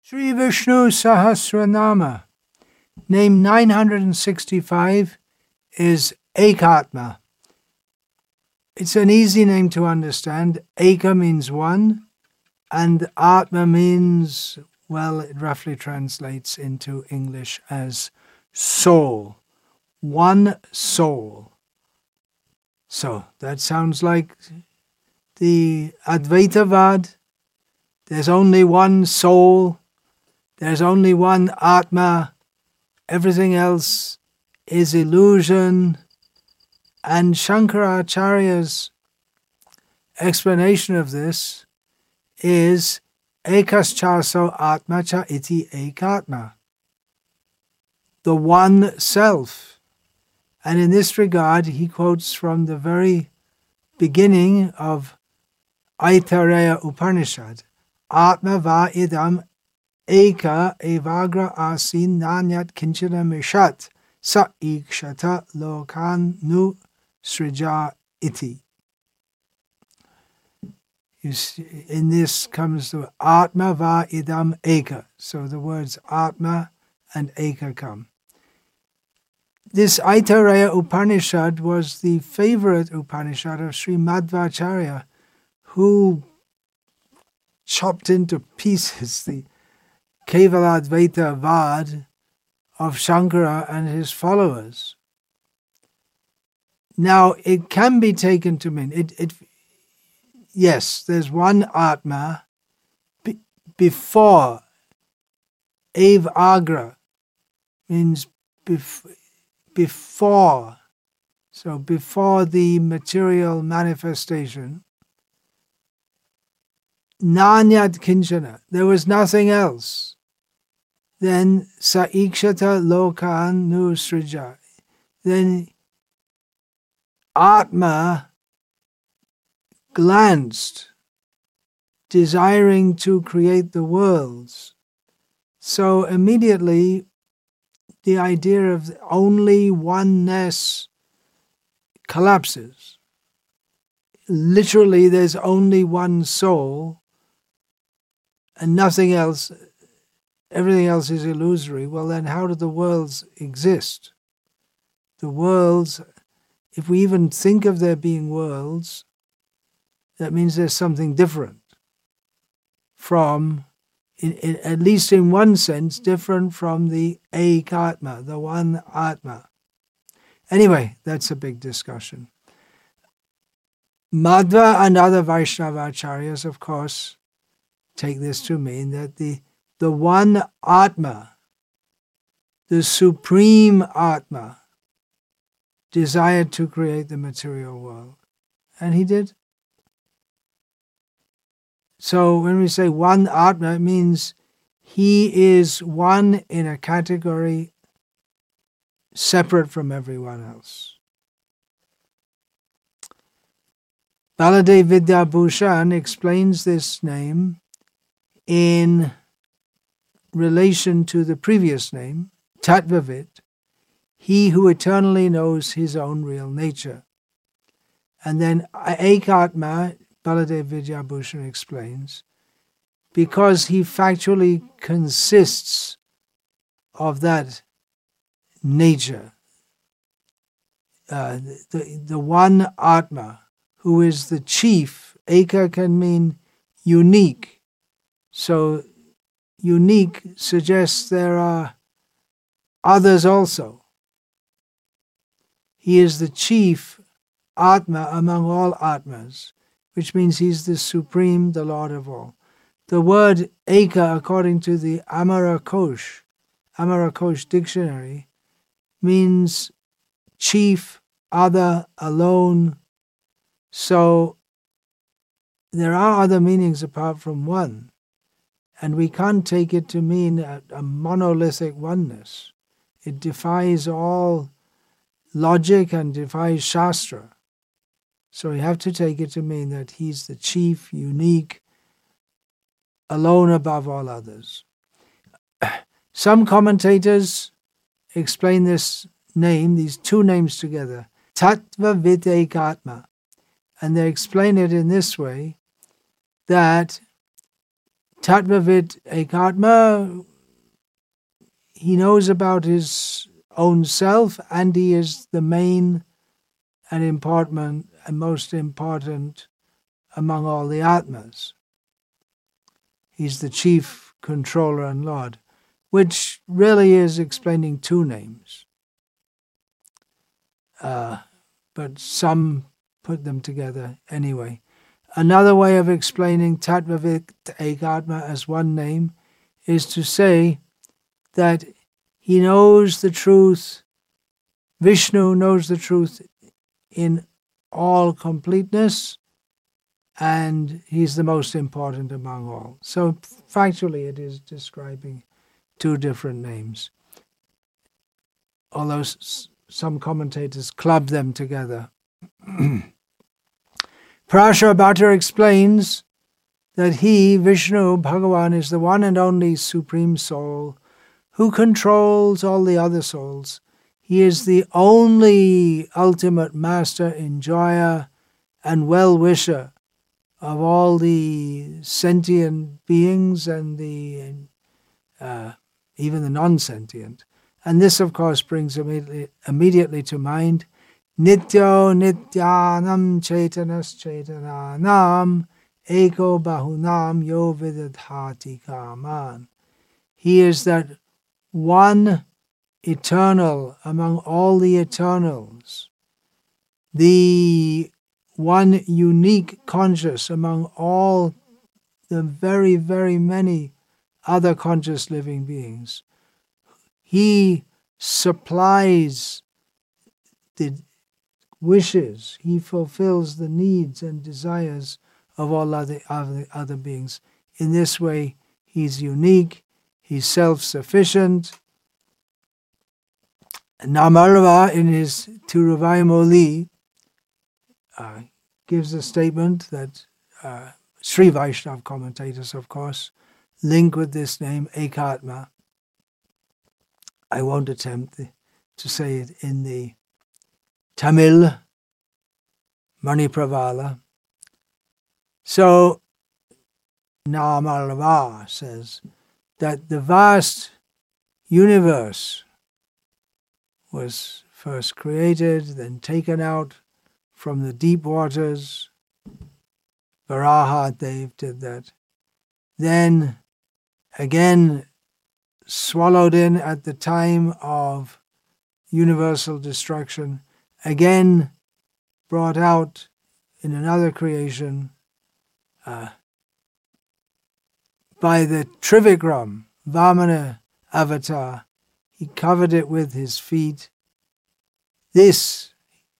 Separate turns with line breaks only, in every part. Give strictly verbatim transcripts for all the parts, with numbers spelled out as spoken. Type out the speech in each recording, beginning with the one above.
Sri Vishnu Sahasranama, name nine hundred sixty-five, is Ekatma. It's an easy name to understand. Eka means one, and Atma means, well, it roughly translates into English as soul. One soul. So that sounds like the Advaitavad. There's only one soul. There's only one Atma. Everything else is illusion. And Shankaracharya's explanation of this is Ekaschaso Atma cha iti ekatma, the one self. And in this regard, he quotes from the very beginning of Aitareya Upanishad, Atma va idam eka evagra asin nanyat kinchana mishat sa ikshata lokan nu srija iti. You see, in this comes the Atma va idam eka. So the words Atma and Eka come. This Aitareya Upanishad was the favorite Upanishad of Sri Madhvacharya, who chopped into pieces the Kevaladvaita Vad of Shankara and his followers. Now, it can be taken to mean, it, it, yes, there's one Atma be, before. Ev Agra means before. Before, so before the material manifestation, Nanyat Kinchana, there was nothing else. Then Saikshata Lokan Nu Srija, then Atma glanced, desiring to create the worlds. So immediately, the idea of only oneness collapses. Literally, there's only one soul and nothing else. Everything else is illusory. Well, then how do the worlds exist? The worlds, if we even think of there being worlds, that means there's something different from In, in, at least in one sense, different from the Ekatma, the one Atma. Anyway, that's a big discussion. Madhva and other Vaishnavacharyas, of course, take this to mean that the, the one Atma, the supreme Atma, desired to create the material world. And he did. So when we say one Atma, it means he is one in a category separate from everyone else. Baladev Vidyabhushan explains this name in relation to the previous name, Tattvavit, he who eternally knows his own real nature. And then Ekatma, Baladev Vidyabhushan explains, because he factually consists of that nature, uh, the, the one Atma, who is the chief. Eka can mean unique. So unique suggests there are others also. He is the chief Atma among all Atmas, which means he's the supreme, the Lord of all. The word Eka, according to the Amarakosh, Amarakosh dictionary, means chief, other, alone. So there are other meanings apart from one, and we can't take it to mean a, a monolithic oneness. It defies all logic and defies Shastra. So we have to take it to mean that he's the chief, unique, alone above all others. Some commentators explain this name, these two names together, Tattvavit Ekatma, and they explain it in this way, that Tattvavit Ekatma, he knows about his own self, and he is the main and important and most important among all the Atmas. He's the chief controller and Lord, which really is explaining two names. Uh, but some put them together anyway. Another way of explaining Tattvavit Ekatma as one name is to say that he knows the truth, Vishnu knows the truth in all completeness, and he's the most important among all. So factually it is describing two different names, although s- some commentators club them together. Parashara Bhatta explains that he, Vishnu, Bhagavan, is the one and only Supreme Soul who controls all the other souls. He is the only ultimate master, enjoyer, and well-wisher of all the sentient beings and the uh, even the non-sentient. And this, of course, brings immediately, immediately to mind Nityo Nityanam Chaitanas Chaitananam Eko Bahunam Yo Vidadhati Kaman. He is that one eternal among all the eternals, the one unique conscious among all the very, very many other conscious living beings. He supplies the wishes, he fulfills the needs and desires of all other, other, other beings. In this way, he's unique, he's self-sufficient. Namarava, in his Tiruvai Moli, uh, gives a statement that uh, Sri Vaishnava commentators, of course, link with this name, Ekatma. I won't attempt the, to say it in the Tamil Manipravala. So, Namarava says that the vast universe was first created, then taken out from the deep waters. Varahadev did that. Then again swallowed in at the time of universal destruction, again brought out in another creation uh, by the Trivikram, Vamana avatar. He covered it with his feet. This,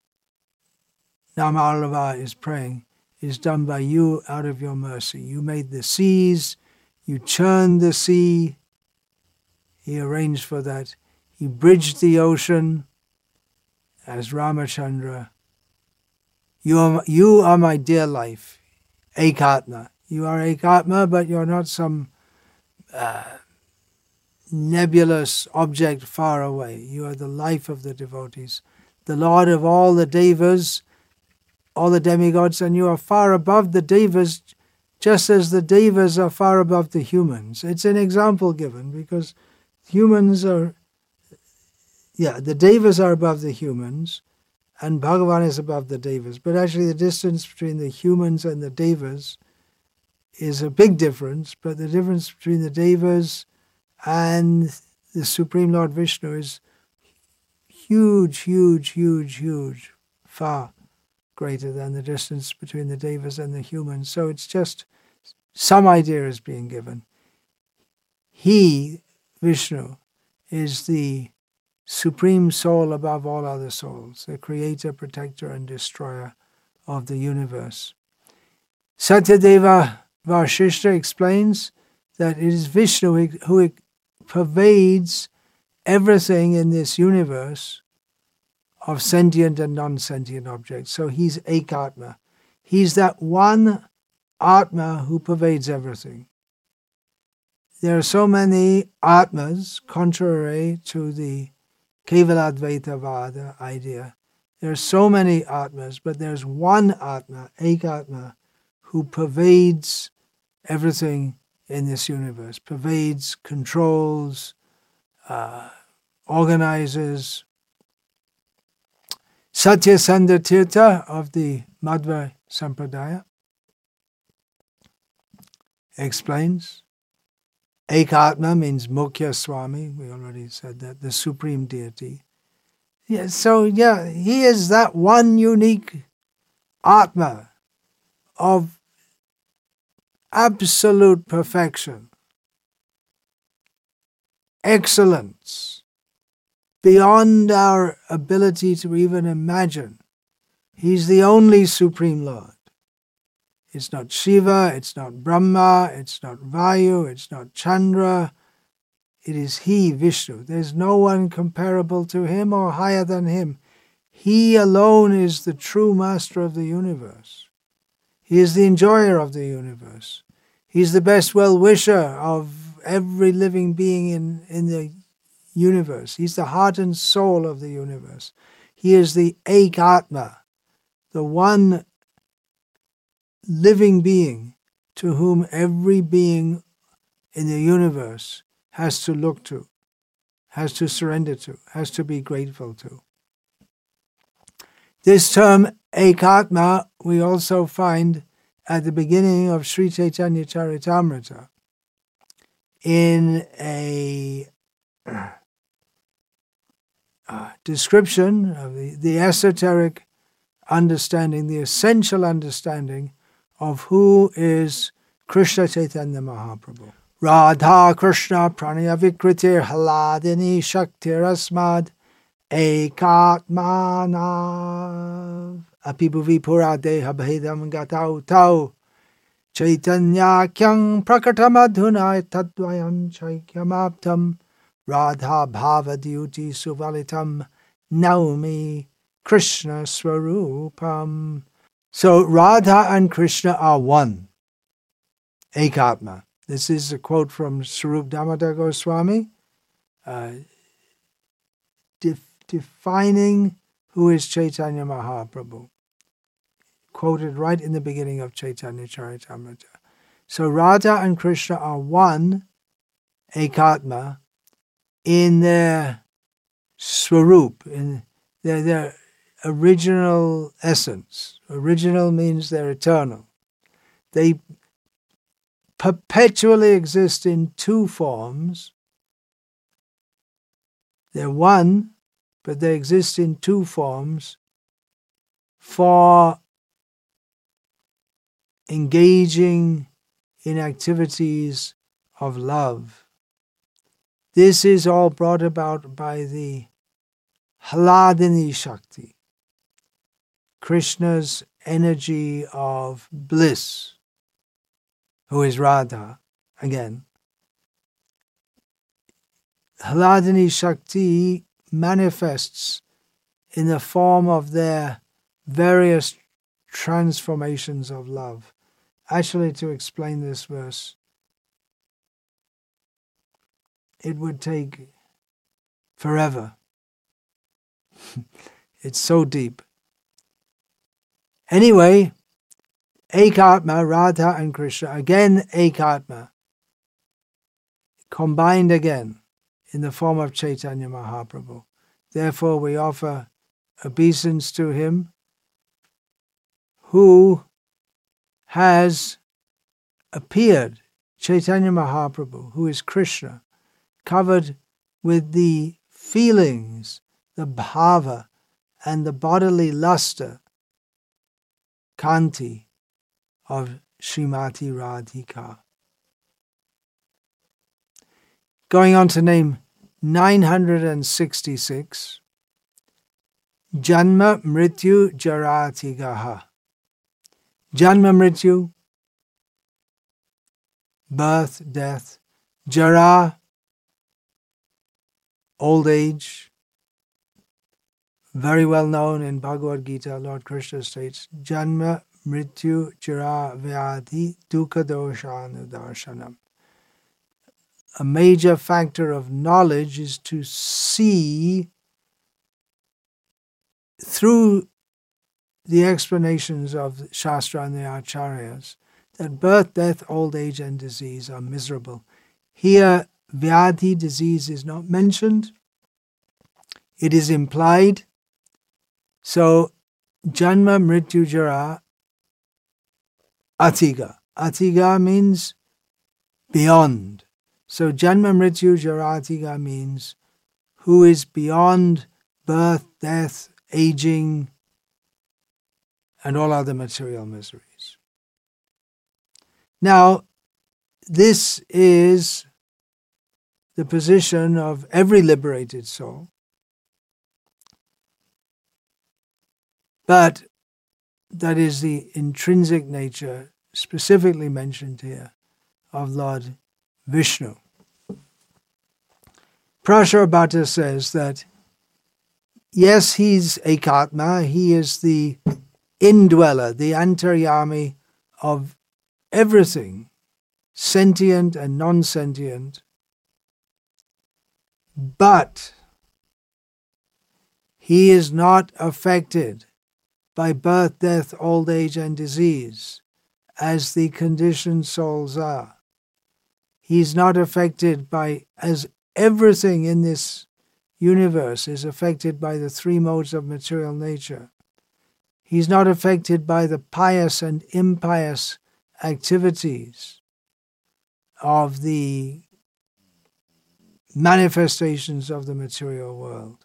Namarava is praying, is done by you out of your mercy. You made the seas, you churned the sea. He arranged for that. He bridged the ocean as Ramachandra. You are, you are my dear life, Ekatma. You are Ekatma, but you're not some uh, nebulous object far away. You are the life of the devotees, the Lord of all the devas, all the demigods, and you are far above the devas, just as the devas are far above the humans. It's an example given because humans are, yeah, the devas are above the humans, and Bhagavan is above the devas. But actually the distance between the humans and the devas is a big difference, but the difference between the devas and the Supreme Lord Vishnu is huge, huge, huge, huge, far greater than the distance between the devas and the humans. So it's just some idea is being given. He, Vishnu, is the supreme soul above all other souls, the creator, protector, and destroyer of the universe. Satyadeva Vasishta explains that it is Vishnu who pervades everything in this universe of sentient and non-sentient objects. So he's Ekatma. He's that one Atma who pervades everything. There are so many Atmas, contrary to the Kevaladvaitavada idea. There are so many Atmas, but there's one Atma, Ekatma, who pervades everything in this universe, pervades, controls, uh, organizes. Satyasandha Tirtha of the Madhva Sampradaya explains, Ekatma means Mukhya Swami, we already said that, the supreme deity. Yeah, so yeah, he is that one unique Atma of absolute perfection, excellence, beyond our ability to even imagine. He's the only Supreme Lord. It's not Shiva, it's not Brahma, it's not Vayu, it's not Chandra. It is He, Vishnu. There's no one comparable to Him or higher than Him. He alone is the true master of the universe. He is the enjoyer of the universe. He's the best well-wisher of every living being in, in the universe. He's the heart and soul of the universe. He is the Ekatma, the one living being to whom every being in the universe has to look to, has to surrender to, has to be grateful to. This term Ekatma we also find at the beginning of Sri Chaitanya Charitamrita in a uh, description of the, the esoteric understanding, the essential understanding of who is Krishna Chaitanya Mahaprabhu. Radha Krishna Pranaya Vikritir Haladini Shaktir Asmad Ekatmanav Apibhuvi Pura Deha Bhedam Gatau Tau Chaitanya Kyang Prakatamadhuna Tadvayam Chaikyamaptam Radha Bhava Dyuti Suvalitam Naumi Krishna Swarupam. So Radha and Krishna are one, Ekatma. This is a quote from Swarup Damodar Goswami, uh, def- defining who is Chaitanya Mahaprabhu, quoted right in the beginning of Chaitanya Charitamrita. So Radha and Krishna are one, Ekatma, in their Swarup, in their, their original essence. Original means they're eternal. They perpetually exist in two forms. They're one, but they exist in two forms for engaging in activities of love. This is all brought about by the Hladini Shakti, Krishna's energy of bliss, who is Radha, again. Hladini Shakti manifests in the form of their various transformations of love. Actually, to explain this verse, it would take forever. It's so deep. Anyway, Ekatma, Radha and Krishna, again Ekatma, combined again in the form of Chaitanya Mahaprabhu. Therefore we offer obeisance to him who has appeared, Chaitanya Mahaprabhu, who is Krishna, covered with the feelings, the bhava, and the bodily luster, kanti, of Srimati Radhika. Going on to name nine hundred sixty-six, Janma Mrityu Jaratigaha. Janma Mrityu, birth, death. Jara, old age. Very well known in Bhagavad Gita, Lord Krishna states, Janma Mrityu Jara Vyadhi Dukkha Doshanudarshanam. A major factor of knowledge is to see through the explanations of Shastra and the Acharyas that birth, death, old age, and disease are miserable. Here, Vyadhi, disease, is not mentioned. It is implied. So, Janma, Mrityu, Jara, Atiga. Atiga means beyond. So, Janma, Mrityu, Jara, Atiga means who is beyond birth, death, aging, and all other material miseries. Now, this is the position of every liberated soul. But that is the intrinsic nature specifically mentioned here of Lord Vishnu. Prasharabhata says that, yes, he's Ekatma, he is the indweller, the antaryami of everything, sentient and non-sentient, but he is not affected by birth, death, old age, and disease, as the conditioned souls are. He's not affected by, as everything in this universe is affected by the three modes of material nature. He's not affected by the pious and impious activities of the manifestations of the material world.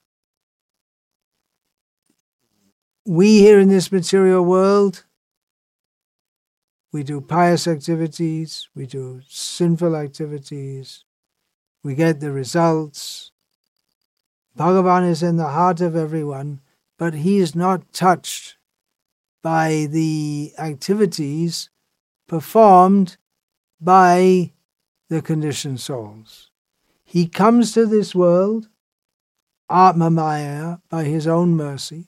We here in this material world, we do pious activities, we do sinful activities, we get the results. Bhagavan is in the heart of everyone, but he is not touched by the activities performed by the conditioned souls. He comes to this world, Atma Maya, by his own mercy,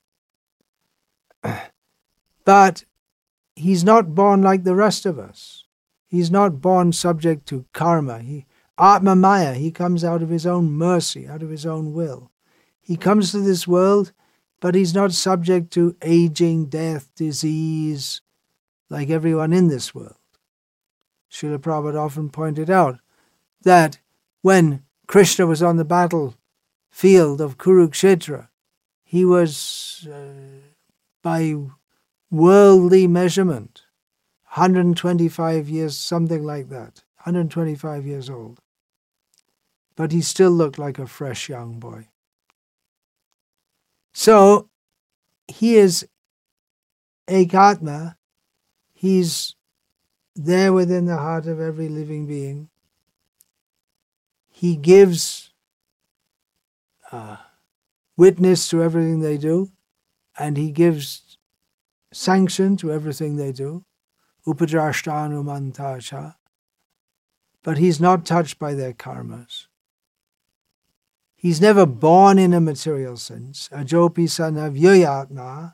but he's not born like the rest of us. He's not born subject to karma. He, Atma Maya, he comes out of his own mercy, out of his own will. He comes to this world, but he's not subject to aging, death, disease, like everyone in this world. Srila Prabhupada often pointed out that when Krishna was on the battlefield of Kurukshetra, he was, uh, by worldly measurement, one hundred twenty-five years, something like that, one hundred twenty-five years old. But he still looked like a fresh young boy. So, he is Ekatma. He's there within the heart of every living being. He gives uh, witness to everything they do, and he gives sanction to everything they do. Upadrashtanumantacha. But he's not touched by their karmas. He's never born in a material sense. Ajopi sanavyayatma.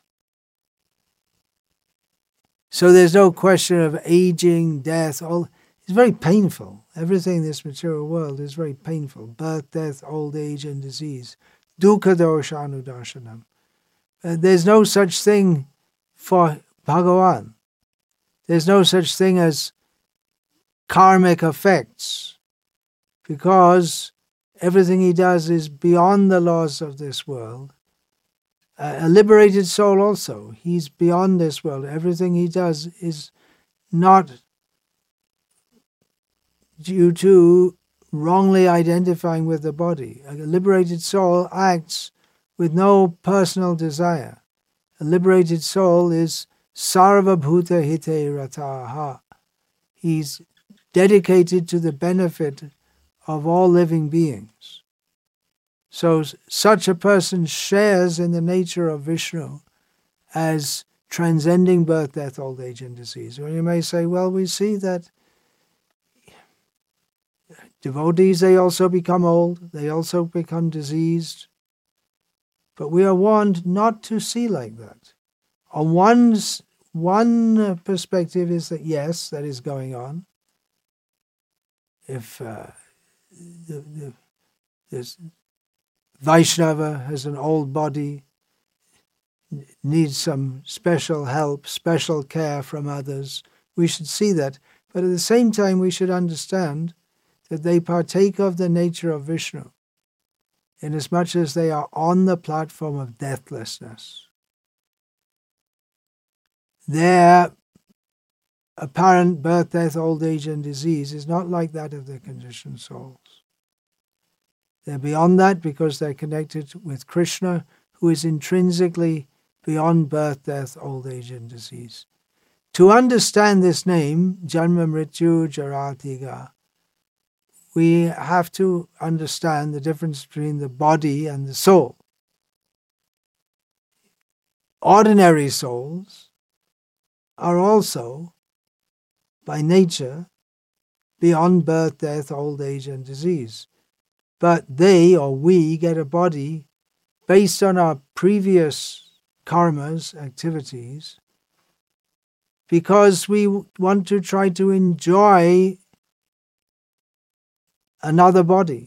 So there's no question of aging, death. All it's very painful. Everything in this material world is very painful. Birth, death, old age, and disease. Dukkha doshanudarshanam. Uh, there's no such thing for Bhagavan. There's no such thing as karmic effects, because everything he does is beyond the laws of this world. Uh, a liberated soul also, he's beyond this world. Everything he does is not due to wrongly identifying with the body. A liberated soul acts with no personal desire. A liberated soul is sarva bhuta hite rataha. He's dedicated to the benefit of all living beings. So such a person shares in the nature of Vishnu as transcending birth, death, old age, and disease. Or you may say, well, we see that devotees, they also become old, they also become diseased. But we are warned not to see like that. On one's, one perspective is that, yes, that is going on. If uh, the, the, this Vaishnava has an old body, needs some special help, special care from others, We should see that. But at the same time, we should understand that they partake of the nature of Vishnu, inasmuch as they are on the platform of deathlessness. Their apparent birth, death, old age, and disease is not like that of the conditioned souls. They're beyond that because they're connected with Krishna, who is intrinsically beyond birth, death, old age, and disease. To understand this name, Janma Mrityu Jaratiga, we have to understand the difference between the body and the soul. Ordinary souls are also, by nature, beyond birth, death, old age, and disease. But they, or we, get a body based on our previous karmas, activities, because we want to try to enjoy another body.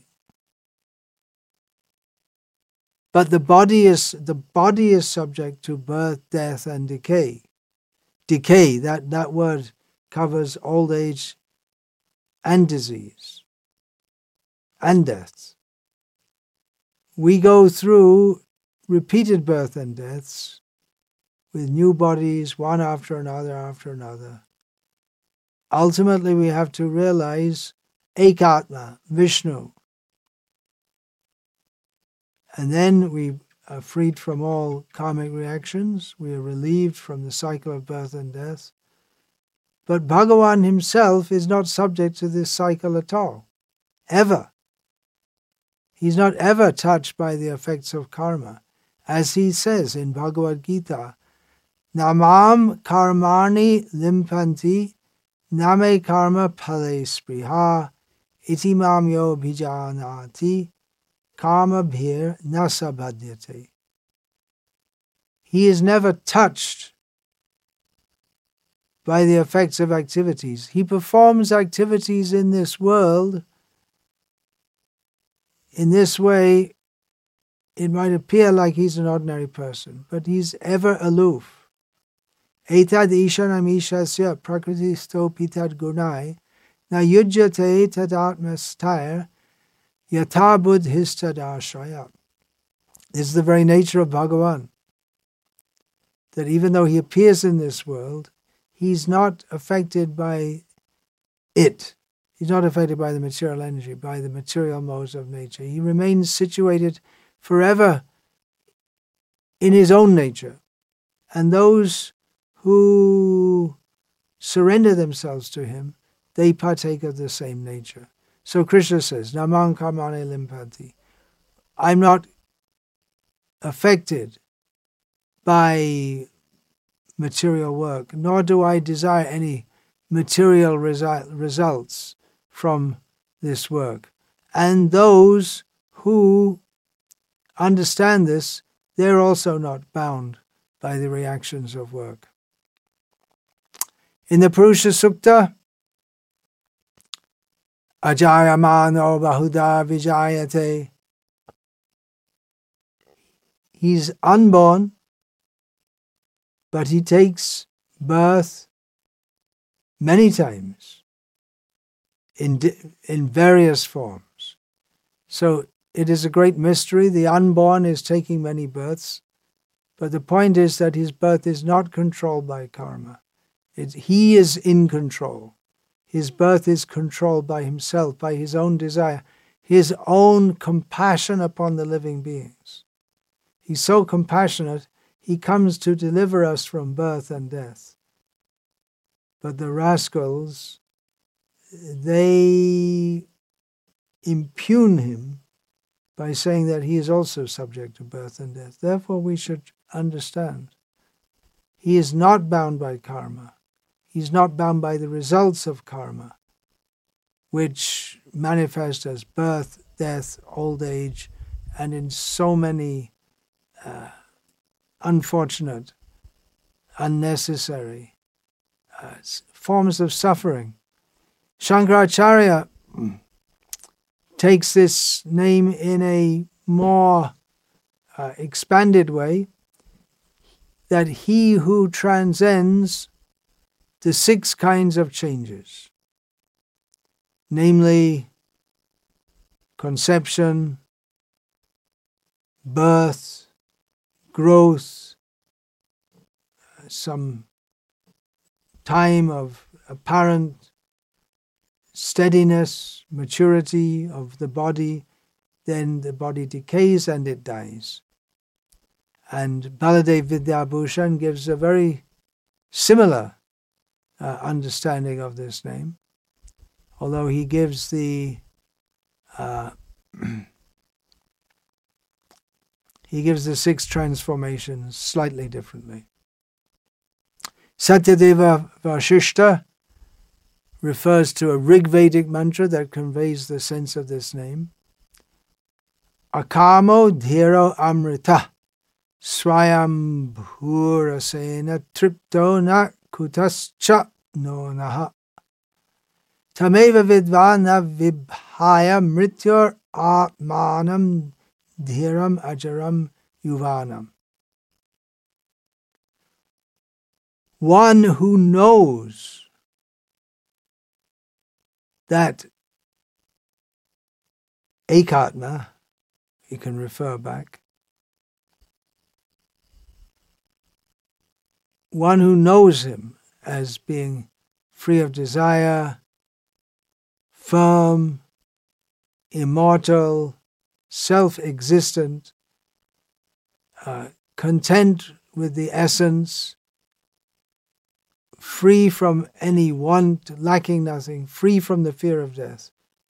But the body is the body is subject to birth, death, and decay. Decay, that, that word covers old age and disease and death. We go through repeated birth and deaths with new bodies, one after another after another. Ultimately, we have to realize Ekatma, Vishnu. And then we are freed from all karmic reactions. We are relieved from the cycle of birth and death. But Bhagavan himself is not subject to this cycle at all, ever. He's not ever touched by the effects of karma. As he says in Bhagavad Gita, Namam karmani limpanti name karma phale spriha iti mam yo bhijanati karma bhir nasa bhadyate. He is never touched by the effects of activities. He performs activities in this world. In this way, it might appear like he's an ordinary person, but he's ever aloof. Etad ishanam ishasya prakritisto pitad gunai na yujyate tadatmastaya yata buddhistadashraya. This is the very nature of Bhagavan, that even though he appears in this world, he's not affected by it. He's not affected by the material energy, by the material modes of nature. He remains situated forever in his own nature. And those who surrender themselves to him, they partake of the same nature. So Krishna says, Namam karmane limpanti. I'm not affected by material work, nor do I desire any material resu- results from this work. And those who understand this, they're also not bound by the reactions of work. In the Purusha Sukta, Ajayamano Bahuda Vijayate, he's unborn, but he takes birth many times in in various forms. So it is a great mystery. The unborn is taking many births, but the point is that his birth is not controlled by karma. It, he is in control. His birth is controlled by himself, by his own desire, his own compassion upon the living beings. He's so compassionate, he comes to deliver us from birth and death. But the rascals, they impugn him by saying that he is also subject to birth and death. Therefore, we should understand. He is not bound by karma. He's not bound by the results of karma, which manifest as birth, death, old age, and in so many uh, unfortunate, unnecessary uh, forms of suffering. Shankaracharya takes this name in a more uh, expanded way, that he who transcends the six kinds of changes, namely conception, birth, growth, some time of apparent steadiness, maturity of the body, then the body decays and it dies. And Baladev Vidyabhushan gives a very similar uh, understanding of this name, although he gives the uh, he gives the six transformations slightly differently. Satyadeva Vashishta refers to a Rigvedic mantra that conveys the sense of this name. Akamo dhiro amrita swayambhurasena tripto na kutascha no naha tameva vidvana vibhaya mrityor atmanam dhiram ajaram yuvanam. One who knows that Ekatma, you can refer back, one who knows him as being free of desire, firm, immortal, self-existent, uh, content with the essence, free from any want, lacking nothing, free from the fear of death.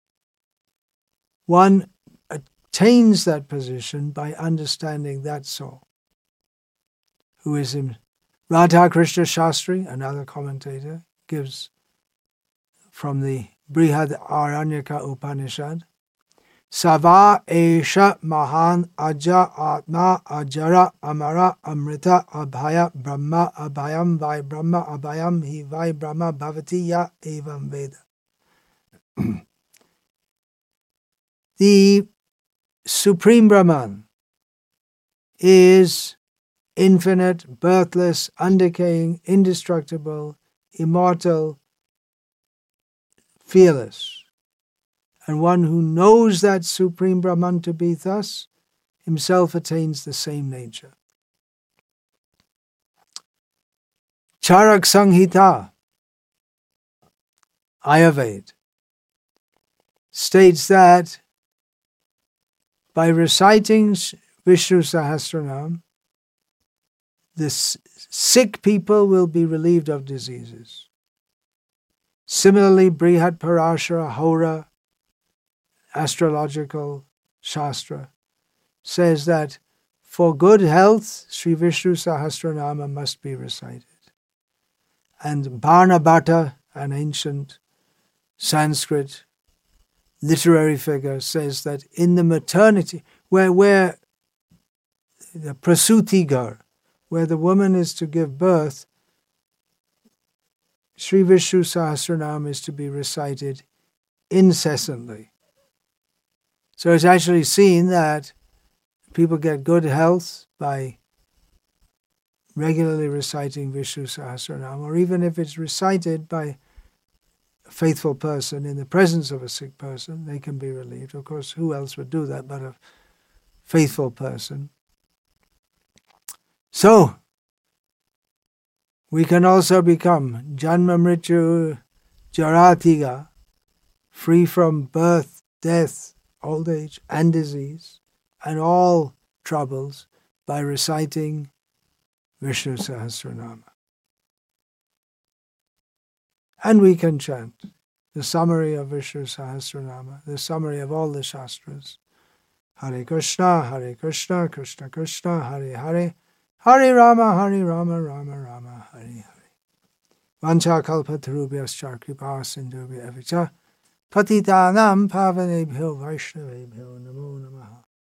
One attains that position by understanding that soul, who is him. Radha Krishna Shastri, another commentator, gives from the Brihad Aranyaka Upanishad, Sava Esha Mahan Aja Atma Ajara Amara Amrita Abhaya Brahma Abhayam Vai Brahma Abhayam Hi Vai Brahma Bhavati Ya Evam Veda. The Supreme Brahman is infinite, birthless, undecaying, indestructible, immortal, fearless. And one who knows that Supreme Brahman to be thus, himself attains the same nature. Charak Samhita, Ayurveda, states that by reciting Vishnu Sahasranam, the sick people will be relieved of diseases. Similarly, Brihad Parashara Hora, astrological shastra, says that for good health, Sri Vishnu Sahasranama must be recited. And Bharnabhata, an ancient Sanskrit literary figure, says that in the maternity, where, where the prasuti-gar, where the woman is to give birth, Sri Vishnu Sahasranam is to be recited incessantly. So it's actually seen that people get good health by regularly reciting Vishnu Sahasranam, or even if it's recited by a faithful person in the presence of a sick person, they can be relieved. Of course, who else would do that but a faithful person? So, we can also become Janma Mrityu Jaratiga, free from birth, death, old age, and disease, and all troubles by reciting Vishnu Sahasranama. And we can chant the summary of Vishnu Sahasranama, the summary of all the Shastras. Hare Krishna, Hare Krishna, Krishna Krishna, Hare Hare, Hare Rama, Hare Rama, Rama Rama, Hare Hare. Vancha kalpatarubhyascha kripa sindhubhya evacha patitanam pavanebhyo vaishnavebhyo namo namaha.